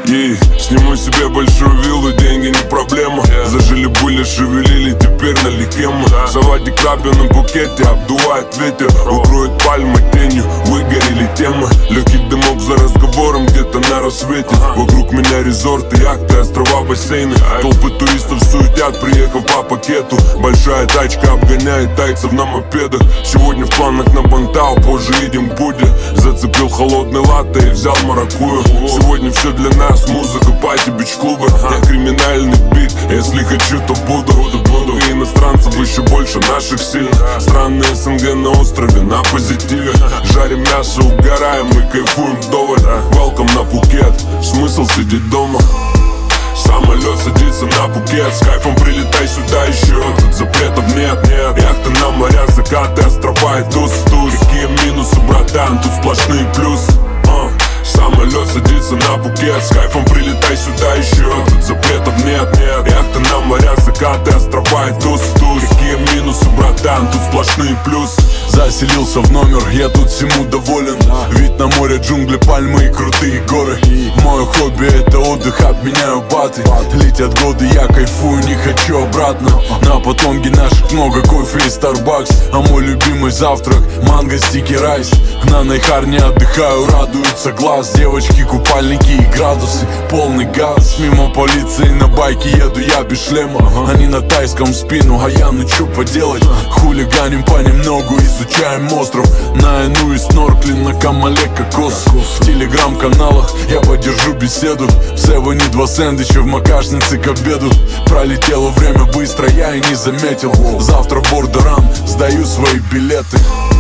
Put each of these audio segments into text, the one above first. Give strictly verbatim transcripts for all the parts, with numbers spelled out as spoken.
Ей, сниму себе большую виллу, деньги не проблема. Зажили были, шевелили, теперь налегке мы. Салатик крабе на букете, обдувает ветер. Укроет пальмы тенью, выгорели темы. Легкий дымок за разговором где-то на рассвете. Вокруг меня резорты, яхты, острова, бассейны. Толпы туристов суетят, приехав по пакету. Большая тачка обгоняет тайцев на мопедах. Сегодня в планах на Бантау, позже едем к Будде. Зацепил холодный латте и взял маракую. Сегодня все для нас, музыка, пати, бич-клубы. Я криминальный бит, если хочу, то буду. Буду и иностранцев еще больше наших сильно. Странные СНГ на острове, на позитиве. Жарим мясо, угораем и кайфуем вдоволь. Welcome на Пхукет, смысл сидеть дома. Самолет садится на Пхукет, с кайфом прилетай сюда еще. Тут запретов нет, нет. Яхты на моря, закаты, острова и туз. Какие минусы, братан, тут сплошные плюсы. uh. Самолет садится на Пхукет, с кайфом прилетай сюда еще. Тут запретов нет, нет. Яхты на моря, закаты, острова и туз. Какие минусы, братан, тут сплошные плюсы. Заселился в номер, я тут всему доволен. Вид на море, джунгли, пальмы и крутые горы. Мое хобби это отдых, обменяю баты. Летят годы, я кайфую, не хочу обратно. На потомке наших много кофе и Старбакс. А мой любимый завтрак манго, стики, райс. На Найхарне отдыхаю, радуется глаз. Девочки, купальники и градусы, полный газ. Мимо полиции на байке еду я без шлема. Они на тайском спину, а я ну чё поделать. Хулиганим понемногу, изучаем остров. На Эну и снорклинг, на Камале кокос. В телеграм-каналах я подержу беседу. В Севене два сэндвича, в макашнице к обеду. Пролетело время быстро, я и не заметил. Завтра бордерам, сдаю свои билеты.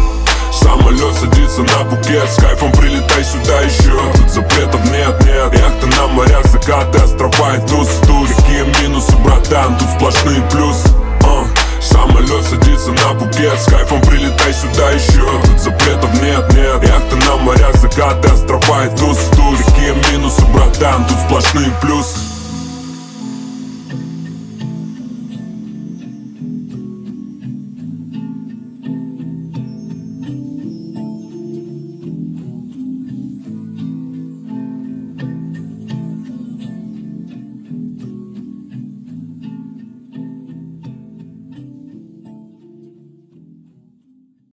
Самолет садится на Пхукет, с кайфом прилетай сюда еще. Тут запретов нет, нет. Яхты на морях, закаты, острова и туз. Какие минусы, братан, тут сплошные плюсы. uh. Самолет садится на Пхукет, с кайфом прилетай сюда еще. Тут запретов нет, нет. Яхты на морях, закаты, острова и туз. Какие минусы, братан, тут сплошные плюсы.